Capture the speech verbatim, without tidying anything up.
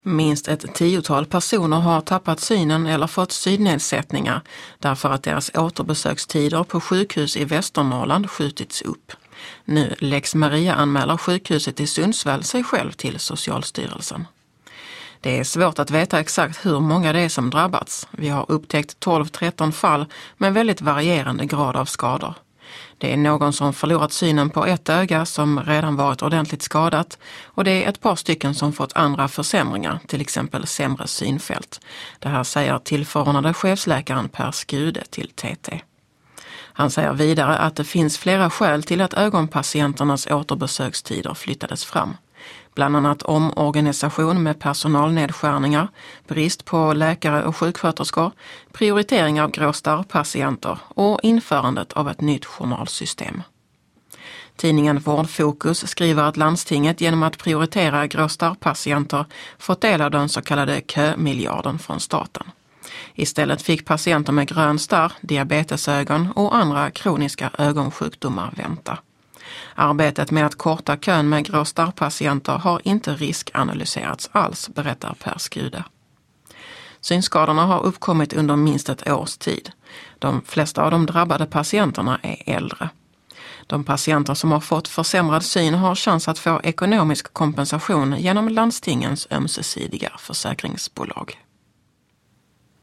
Minst ett tiotal personer har tappat synen eller fått synnedsättningar därför att deras återbesökstider på sjukhus i Västernorrland skjutits upp. Nu Lex Maria anmäler sjukhuset i Sundsvall sig själv till Socialstyrelsen. Det är svårt att veta exakt hur många det är som drabbats. Vi har upptäckt tolv tretton fall med väldigt varierande grad av skador. Det är någon som förlorat synen på ett öga som redan varit ordentligt skadat och det är ett par stycken som fått andra försämringar, till exempel sämre synfält. Det här säger tillförordnade chefsläkaren Per Skude till T T. Han säger vidare att det finns flera skäl till att ögonpatienternas återbesökstider flyttades fram. Bland annat omorganisation med personalnedskärningar, brist på läkare och sjuksköterskor, prioritering av grå starrpatienter och införandet av ett nytt journalsystem. Tidningen Vårdfokus skriver att landstinget genom att prioritera grå starrpatienter fått del av den så kallade kömiljarden från staten. Istället fick patienter med grön starr, diabetesögon och andra kroniska ögonsjukdomar vänta. Arbetet med att korta kön med grå starrpatienter har inte riskanalyserats alls, berättar Per Skude. Synskadorna har uppkommit under minst ett års tid. De flesta av de drabbade patienterna är äldre. De patienter som har fått försämrad syn har chans att få ekonomisk kompensation genom landstingens ömsesidiga försäkringsbolag.